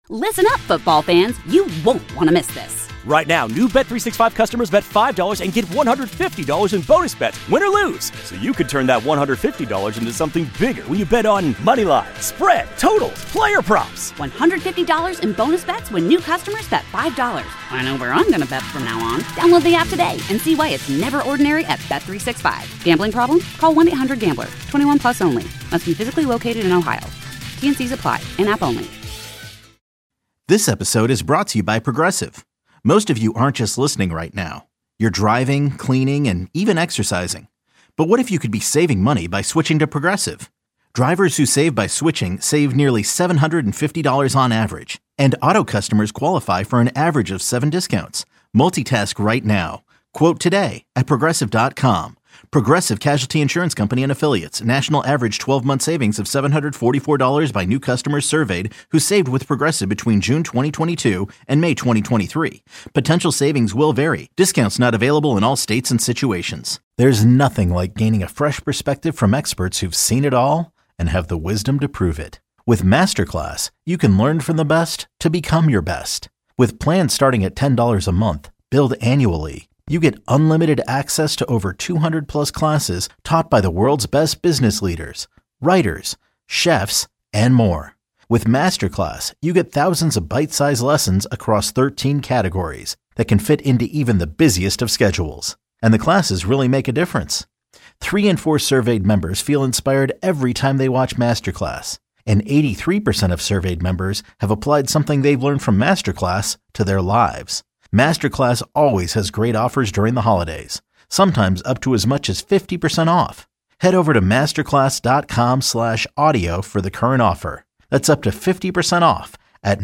Listen up, football fans. You won't want to miss this. Right now, new Bet365 customers bet $5 and get $150 in bonus bets, win or lose. So you could turn that $150 into something bigger when you bet on money line, spread, totals, player props. $150 in bonus bets when new customers bet $5. I know where I'm going to bet from now on. Download the app today and see why it's never ordinary at Bet365. Gambling problem? Call 1-800-GAMBLER. 21 plus only. Must be physically located in Ohio. T&Cs apply. In-app only. This episode is brought to you by Progressive. Most of you aren't just listening right now. You're driving, cleaning, and even exercising. But what if you could be saving money by switching to Progressive? Drivers who save by switching save nearly $750 on average. And auto customers qualify for an average of 7 discounts. Multitask right now. Quote today at Progressive.com. Progressive Casualty Insurance Company and Affiliates. National average 12-month savings of $744 by new customers surveyed who saved with Progressive between June 2022 and May 2023. Potential savings will vary. Discounts not available in all states and situations. There's nothing like gaining a fresh perspective from experts who've seen it all and have the wisdom to prove it. With Masterclass, you can learn from the best to become your best. With plans starting at $10 a month, billed annually, you get unlimited access to over 200 plus classes taught by the world's best business leaders, writers, chefs, and more. With Masterclass, you get thousands of bite-sized lessons across 13 categories that can fit into even the busiest of schedules. And the classes really make a difference. 3 in 4 surveyed members feel inspired every time they watch Masterclass. And 83% of surveyed members have applied something they've learned from Masterclass to their lives. Masterclass always has great offers during the holidays, sometimes up to as much as 50% off. Head over to masterclass.com/audio for the current offer. That's up to 50% off at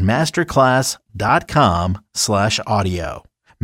masterclass.com/audio.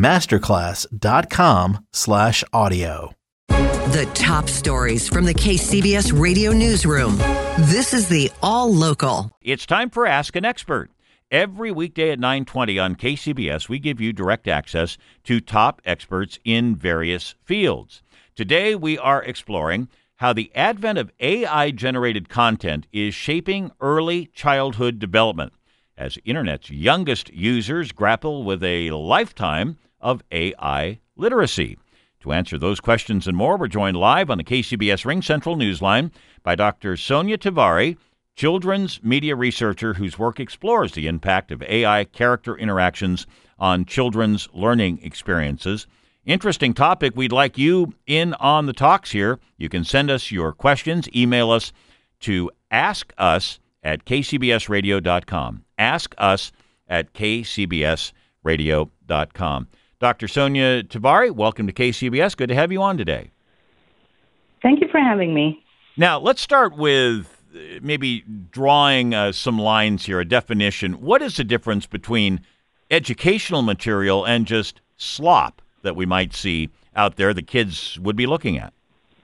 masterclass.com/audio. The top stories from the KCBS Radio Newsroom. This is the All Local. It's time for Ask an Expert. Every weekday at 9:20 on KCBS, we give you direct access to top experts in various fields. Today, we are exploring how the advent of AI-generated content is shaping early childhood development as Internet's youngest users grapple with a lifetime of AI literacy. To answer those questions and more, we're joined live on the KCBS Ring Central Newsline by Dr. Sonia Tevari, children's media researcher whose work explores the impact of AI character interactions on children's learning experiences. Interesting topic. We'd like you in on the talks here. You can send us your questions. Email us to askus@kcbsradio.com. askus@kcbsradio.com. Dr. Sonia Tevari, welcome to KCBS. Good to have you on today. Thank you for having me. Now, let's start with maybe drawing some lines here, a definition. What is the difference between educational material and just slop that we might see out there that kids would be looking at?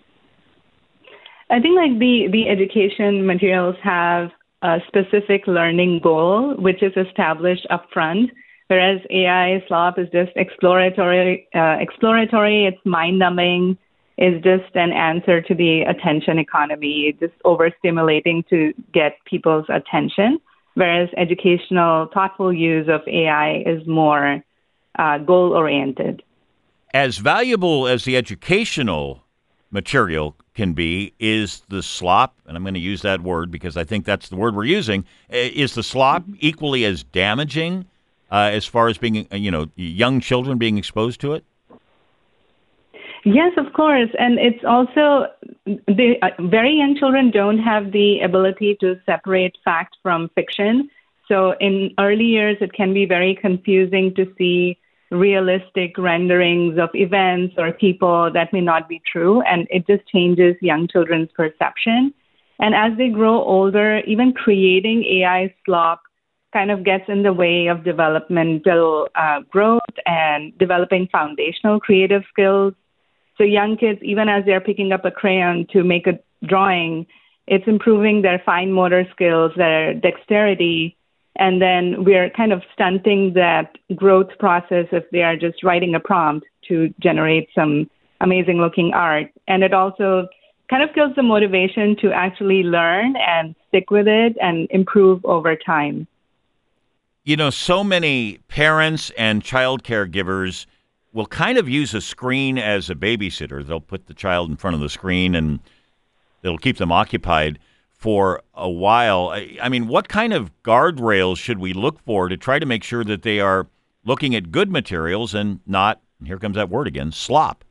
I think the education materials have a specific learning goal, which is established upfront, whereas AI slop is just exploratory. It's mind-numbing. Is just an answer to the attention economy, just overstimulating to get people's attention, whereas educational, thoughtful use of AI is more goal-oriented. As valuable as the educational material can be, is the slop, and I'm going to use that word because I think that's the word we're using, is the slop equally as damaging as far as being, young children being exposed to it? Yes, of course. And it's also the very young children don't have the ability to separate fact from fiction. So in early years, it can be very confusing to see realistic renderings of events or people that may not be true. And it just changes young children's perception. And as they grow older, even creating AI slop kind of gets in the way of developmental growth and developing foundational creative skills. So young kids, even as they're picking up a crayon to make a drawing, it's improving their fine motor skills, their dexterity, and then we're kind of stunting that growth process if they are just writing a prompt to generate some amazing looking art. And it also kind of kills the motivation to actually learn and stick with it and improve over time. So many parents and child caregivers will kind of use a screen as a babysitter. They'll put the child in front of the screen and it'll keep them occupied for a while. I mean, what kind of guardrails should we look for to try to make sure that they are looking at good materials and not, and here comes that word again, slop?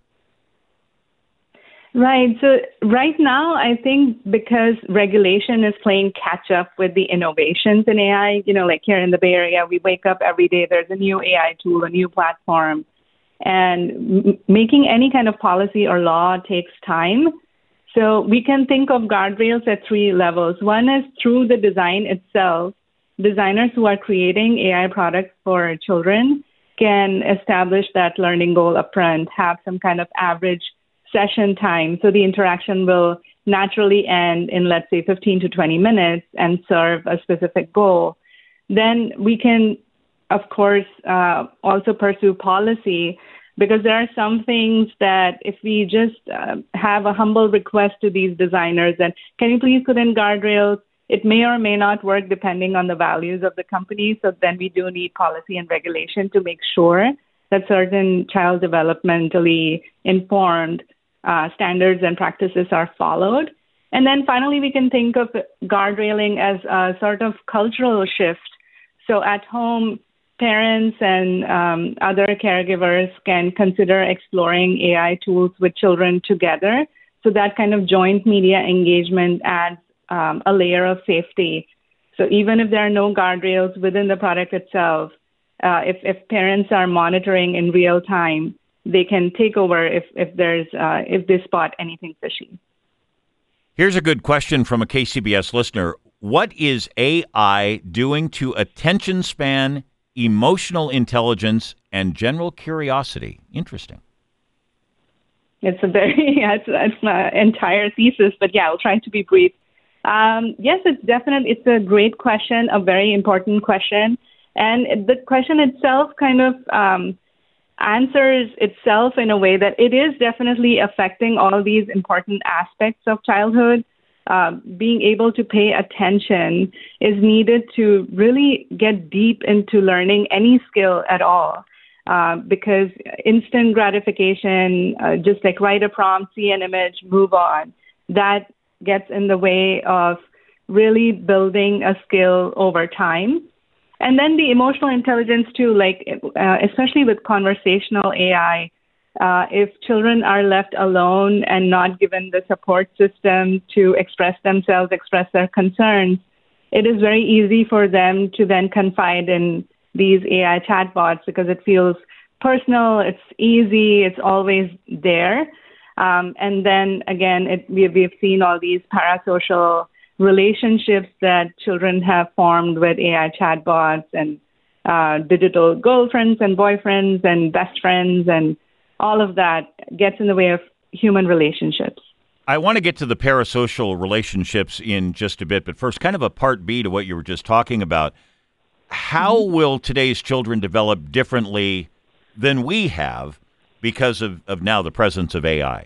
Right. So right now, I think because regulation is playing catch up with the innovations in AI, like here in the Bay Area, we wake up every day, there's a new AI tool, a new platform, and making any kind of policy or law takes time. So we can think of guardrails at 3 levels. One is through the design itself. Designers who are creating AI products for children can establish that learning goal upfront, have some kind of average session time. So the interaction will naturally end in, let's say, 15 to 20 minutes and serve a specific goal. Then we can, of course, also pursue policy, because there are some things that if we just have a humble request to these designers that, can you please put in guardrails? It may or may not work depending on the values of the company. So then we do need policy and regulation to make sure that certain child developmentally informed standards and practices are followed. And then finally, we can think of guardrailing as a sort of cultural shift. So at home, parents and other caregivers can consider exploring AI tools with children together. So that kind of joint media engagement adds a layer of safety. So even if there are no guardrails within the product itself, if parents are monitoring in real time, they can take over if they spot anything fishy. Here's a good question from a KCBS listener. What is AI doing to attention span, emotional intelligence, and general curiosity? Interesting. It's it's my entire thesis, but yeah, I'll try to be brief. Yes, it's a great question, a very important question. And the question itself kind of answers itself in a way that it is definitely affecting all these important aspects of childhood. Being able to pay attention is needed to really get deep into learning any skill at all. Because instant gratification, just like write a prompt, see an image, move on, that gets in the way of really building a skill over time. And then the emotional intelligence too, like especially with conversational AI, if children are left alone and not given the support system to express themselves, express their concerns, it is very easy for them to then confide in these AI chatbots because it feels personal, it's easy, it's always there. And then again, we've seen all these parasocial relationships that children have formed with AI chatbots and digital girlfriends and boyfriends and best friends, and all of that gets in the way of human relationships. I want to get to the parasocial relationships in just a bit, but first, kind of a part B to what you were just talking about. How will today's children develop differently than we have because of now the presence of AI?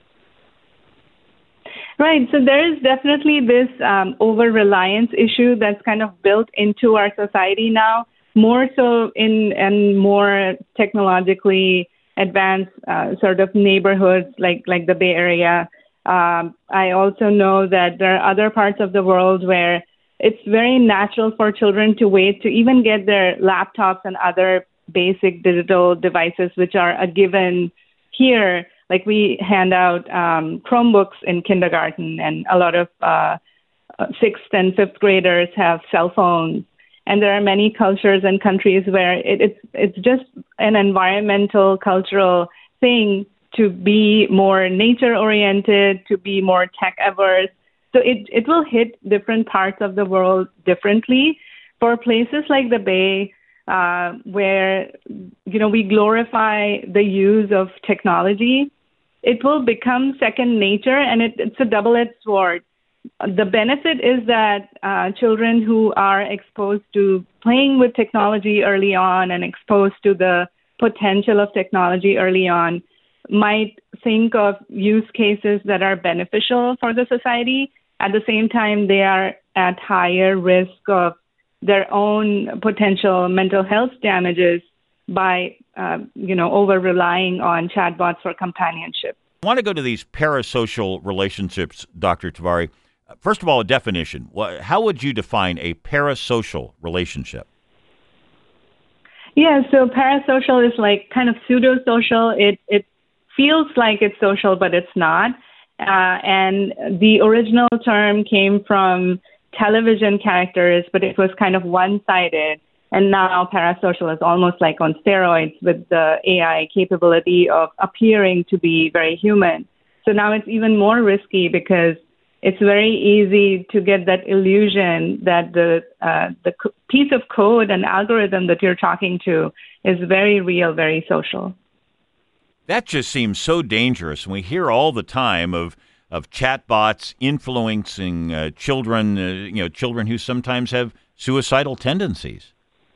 Right. So there is definitely this over-reliance issue that's kind of built into our society now, more so in more technologically advanced sort of neighborhoods like the Bay Area. I also know that there are other parts of the world where it's very natural for children to wait to even get their laptops and other basic digital devices, which are a given here. Like we hand out Chromebooks in kindergarten, and a lot of 6th and 5th graders have cell phones. And there are many cultures and countries where it's just an environmental, cultural thing to be more nature-oriented, to be more tech-averse. So it will hit different parts of the world differently. For places like the Bay, where we glorify the use of technology, it will become second nature, and it's a double-edged sword. The benefit is that children who are exposed to playing with technology early on and exposed to the potential of technology early on might think of use cases that are beneficial for the society. At the same time, they are at higher risk of their own potential mental health damages by, over relying on chatbots for companionship. I want to go to these parasocial relationships, Dr. Tiwari. First of all, a definition. How would you define a parasocial relationship? Yeah, so parasocial is like kind of pseudo-social. It feels like it's social, but it's not. And the original term came from television characters, but it was kind of one-sided. And now parasocial is almost like on steroids with the AI capability of appearing to be very human. So now it's even more risky because it's very easy to get that illusion that the piece of code and algorithm that you're talking to is very real, very social. That just seems so dangerous. And we hear all the time of chatbots influencing children, children who sometimes have suicidal tendencies.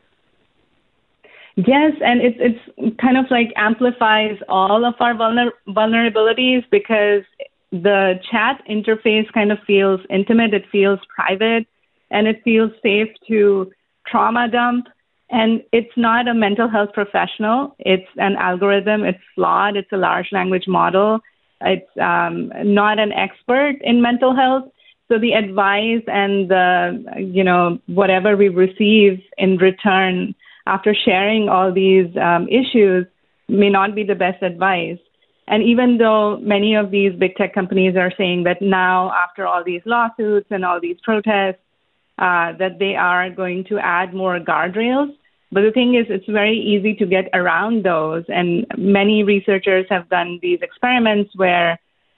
Yes, and it's kind of like amplifies all of our vulnerabilities because the chat interface kind of feels intimate, it feels private, and it feels safe to trauma dump. And it's not a mental health professional. It's an algorithm. It's flawed. It's a large language model. It's not an expert in mental health. So the advice and the, whatever we receive in return after sharing all these issues may not be the best advice. And even though many of these big tech companies are saying that now, after all these lawsuits and all these protests, that they are going to add more guardrails. But the thing is, it's very easy to get around those. And many researchers have done these experiments where,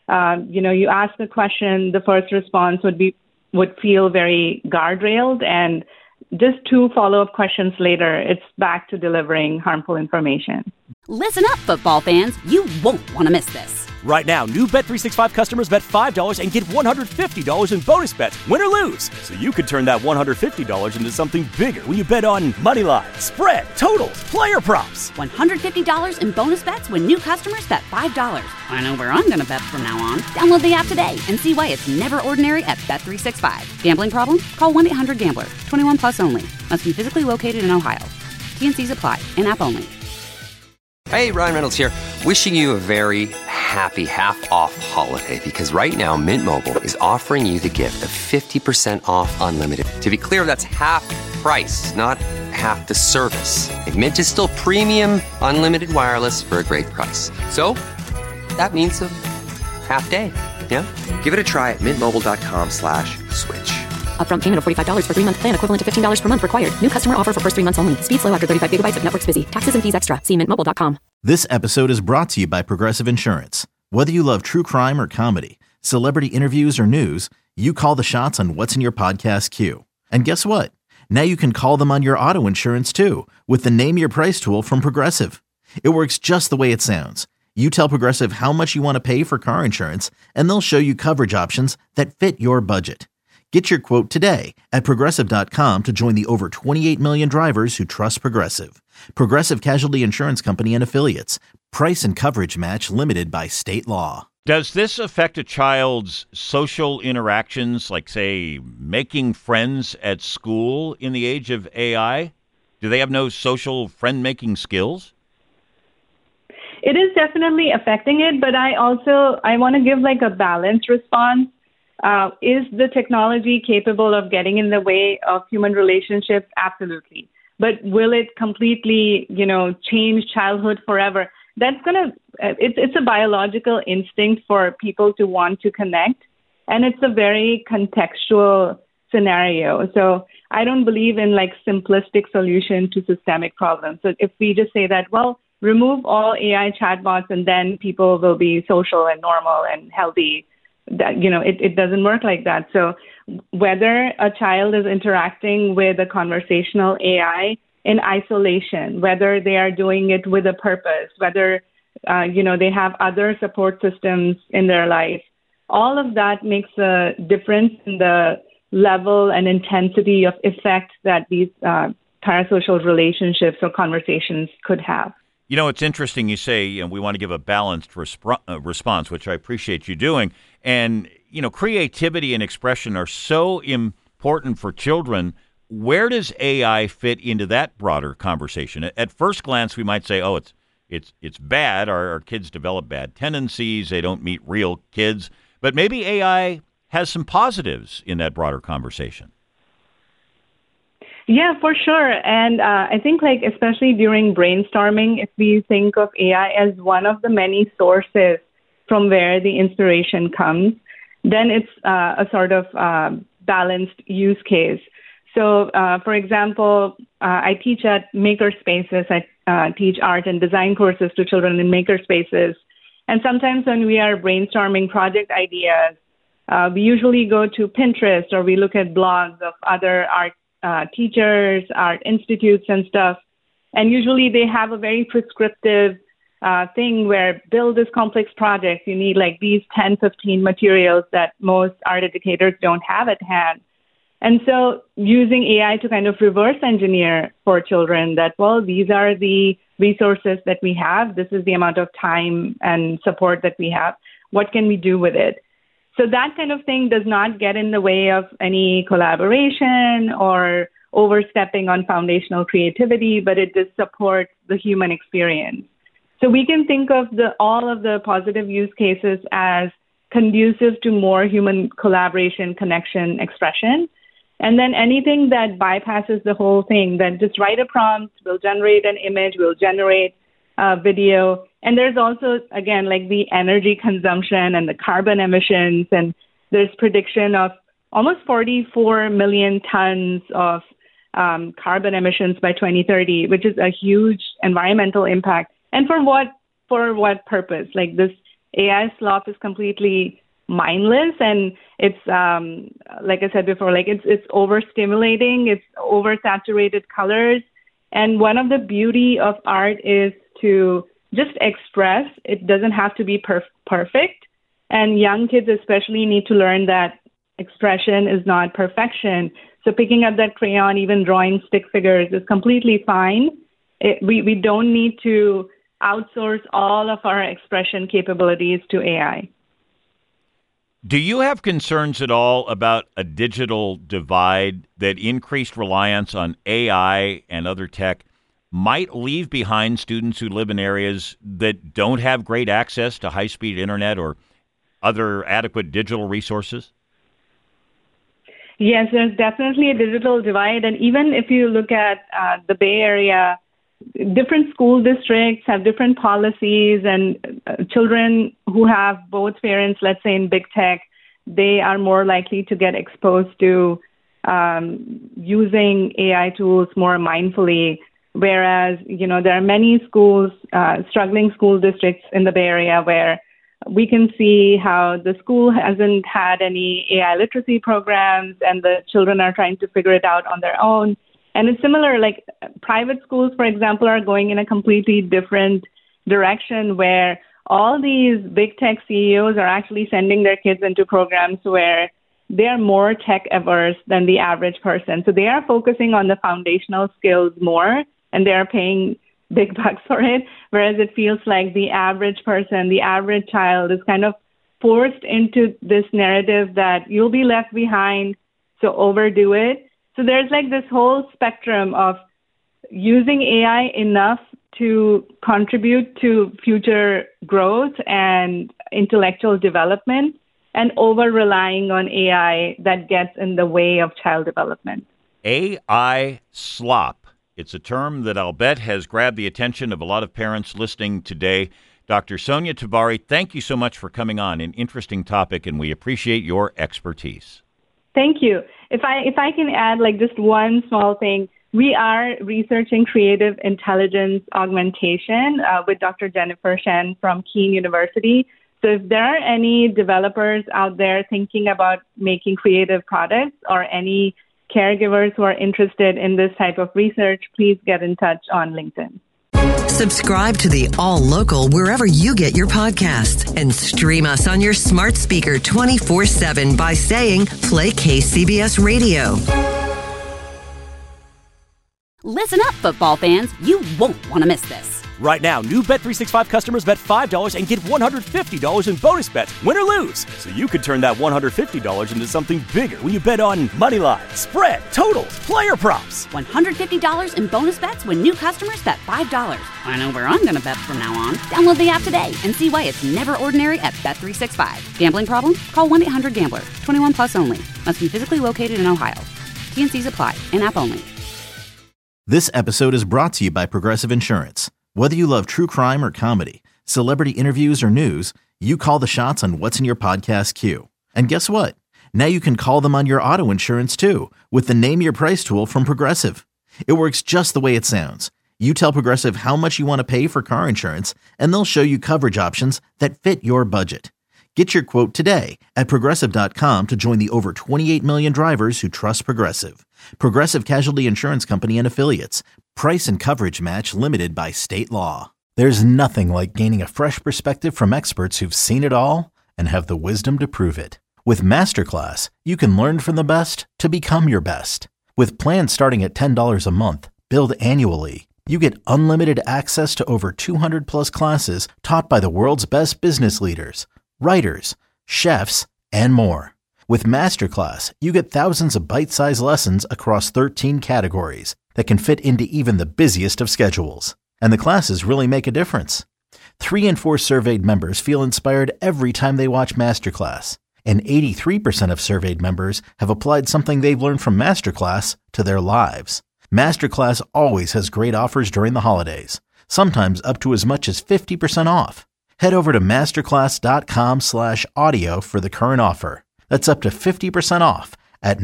you ask a question, the first response would feel very guardrailed, and just 2 follow-up questions later, it's back to delivering harmful information. Listen up, football fans. You won't want to miss this. Right now, new Bet365 customers bet $5 and get $150 in bonus bets, win or lose. So you could turn that $150 into something bigger when you bet on moneyline, spread, totals, player props. $150 in bonus bets when new customers bet $5. I know where I'm going to bet from now on. Download the app today and see why it's never ordinary at Bet365. Gambling problem? Call 1-800-GAMBLER. 21 plus only. Must be physically located in Ohio. T&Cs apply. In-app only. Hey, Ryan Reynolds here. Wishing you a very happy half-off holiday because right now Mint Mobile is offering you the gift of 50% off unlimited. To be clear, that's half price, not half the service. And Mint is still premium unlimited wireless for a great price. So that means a half day. Yeah? Give it a try at mintmobile.com/switch. Upfront payment of $45 for 3-month plan, equivalent to $15 per month required. New customer offer for first 3 months only. Speed slow after 35 gigabytes if network's busy. Taxes and fees extra. See mintmobile.com. This episode is brought to you by Progressive Insurance. Whether you love true crime or comedy, celebrity interviews or news, you call the shots on what's in your podcast queue. And guess what? Now you can call them on your auto insurance too with the Name Your Price tool from Progressive. It works just the way it sounds. You tell Progressive how much you want to pay for car insurance, and they'll show you coverage options that fit your budget. Get your quote today at Progressive.com to join the over 28 million drivers who trust Progressive. Progressive Casualty Insurance Company and Affiliates. Price and coverage match limited by state law. Does this affect a child's social interactions, like, say, making friends at school in the age of AI? Do they have no social friend-making skills? It is definitely affecting it, but I want to give like a balanced response. Is the technology capable of getting in the way of human relationships? Absolutely. But will it completely, change childhood forever? It's a biological instinct for people to want to connect, and it's a very contextual scenario. So I don't believe in like simplistic solution to systemic problems. So if we just say that, well, remove all AI chatbots and then people will be social and normal and healthy, that it doesn't work like that. So whether a child is interacting with a conversational AI in isolation, whether they are doing it with a purpose, whether they have other support systems in their life, all of that makes a difference in the level and intensity of effect that these parasocial relationships or conversations could have. It's interesting you say we want to give a balanced response, which I appreciate you doing. And, creativity and expression are so important for children. Where does AI fit into that broader conversation? At first glance, we might say, oh, it's bad. Our kids develop bad tendencies. They don't meet real kids. But maybe AI has some positives in that broader conversation. Yeah, for sure. And I think especially during brainstorming, if we think of AI as one of the many sources from where the inspiration comes, then it's a sort of balanced use case. So, for example, I teach at Makerspaces. I teach art and design courses to children in Makerspaces. And sometimes when we are brainstorming project ideas, we usually go to Pinterest or we look at blogs of other art teachers, art institutes and stuff. And usually they have a very prescriptive thing where build this complex project. You need these 10, 15 materials that most art educators don't have at hand. And so using AI to kind of reverse engineer for children that, well, these are the resources that we have. This is the amount of time and support that we have. What can we do with it? So that kind of thing does not get in the way of any collaboration or overstepping on foundational creativity, but it just supports the human experience. So we can think of all of the positive use cases as conducive to more human collaboration, connection, expression. And then anything that bypasses the whole thing, then just write a prompt, we'll generate an image, we'll generate video. And there's also, again, the energy consumption and the carbon emissions. And there's prediction of almost 44 million tons of carbon emissions by 2030, which is a huge environmental impact. And for what purpose? This AI slop is completely mindless, and it's like I said before, it's overstimulating, it's oversaturated colors. And one of the beauty of art is to just express. It doesn't have to be perfect. And young kids especially need to learn that expression is not perfection. So picking up that crayon, even drawing stick figures is completely fine. We don't need to outsource all of our expression capabilities to AI. Do you have concerns at all about a digital divide, that increased reliance on AI and other tech might leave behind students who live in areas that don't have great access to high-speed internet or other adequate digital resources? Yes, there's definitely a digital divide. And even if you look at the Bay Area, different school districts have different policies, and children who have both parents, let's say in big tech, they are more likely to get exposed to using AI tools more mindfully. Whereas, there are many schools, struggling school districts in the Bay Area where we can see how the school hasn't had any AI literacy programs and the children are trying to figure it out on their own. And it's similar, private schools, for example, are going in a completely different direction where all these big tech CEOs are actually sending their kids into programs where they are more tech averse than the average person. So they are focusing on the foundational skills more, and they are paying big bucks for it, whereas it feels like the average person, the average child is kind of forced into this narrative that you'll be left behind, so overdo it. So there's this whole spectrum of using AI enough to contribute to future growth and intellectual development, and over-relying on AI that gets in the way of child development. AI slop. It's a term that I'll bet has grabbed the attention of a lot of parents listening today. Dr. Sonia Tavari, thank you so much for coming on. An interesting topic, and we appreciate your expertise. Thank you. If I can add just one small thing, we are researching creative intelligence augmentation with Dr. Jennifer Shen from Keene University. So if there are any developers out there thinking about making creative products, or any caregivers who are interested in this type of research, please get in touch on LinkedIn. Subscribe to the All Local wherever you get your podcasts, and stream us on your smart speaker 24/7 by saying play KCBS Radio. Listen up, football fans. You won't want to miss this. Right now, new Bet365 customers bet $5 and get $150 in bonus bets, win or lose. So you could turn that $150 into something bigger when you bet on moneyline, spread, totals, player props. $150 in bonus bets when new customers bet $5. I know where I'm going to bet from now on. Download the app today and see why it's never ordinary at Bet365. Gambling problem? Call 1-800-GAMBLER. 21 plus only. Must be physically located in Ohio. T&Cs apply. In-app only. This episode is brought to you by Progressive Insurance. Whether you love true crime or comedy, celebrity interviews or news, you call the shots on what's in your podcast queue. And guess what? Now you can call them on your auto insurance too with the Name Your Price tool from Progressive. It works just the way it sounds. You tell Progressive how much you want to pay for car insurance, and they'll show you coverage options that fit your budget. Get your quote today at Progressive.com to join the over 28 million drivers who trust Progressive. Progressive Casualty Insurance Company and Affiliates. Price and coverage match limited by state law. There's nothing like gaining a fresh perspective from experts who've seen it all and have the wisdom to prove it. With Masterclass, you can learn from the best to become your best. With plans starting at $10 a month, billed annually, you get unlimited access to over 200 plus classes taught by the world's best business leaders, writers, chefs, and more. With Masterclass, you get thousands of bite-sized lessons across 13 categories that can fit into even the busiest of schedules. And the classes really make a difference. 3 in 4 surveyed members feel inspired every time they watch Masterclass. And 83% of surveyed members have applied something they've learned from Masterclass to their lives. Masterclass always has great offers during the holidays, sometimes up to as much as 50% off. Head over to masterclass.com/audio for the current offer. That's up to 50% off at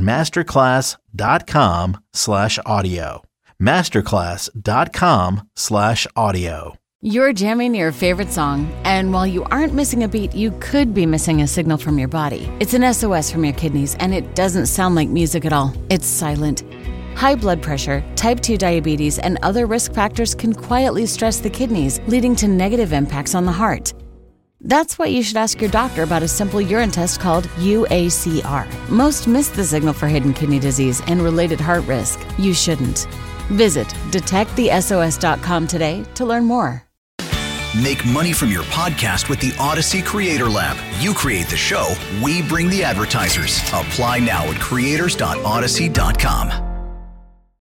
masterclass.com/audio. masterclass.com/audio. You're jamming your favorite song, and while you aren't missing a beat, you could be missing a signal from your body. It's an SOS from your kidneys, and it doesn't sound like music at all. It's silent. High blood pressure, type 2 diabetes, and other risk factors can quietly stress the kidneys, leading to negative impacts on the heart. That's why you should ask your doctor about a simple urine test called UACR. Most miss the signal for hidden kidney disease and related heart risk. You shouldn't. Visit detectthesos.com today to learn more. Make money from your podcast with the Odyssey Creator Lab. You create the show, we bring the advertisers. Apply now at creators.odyssey.com.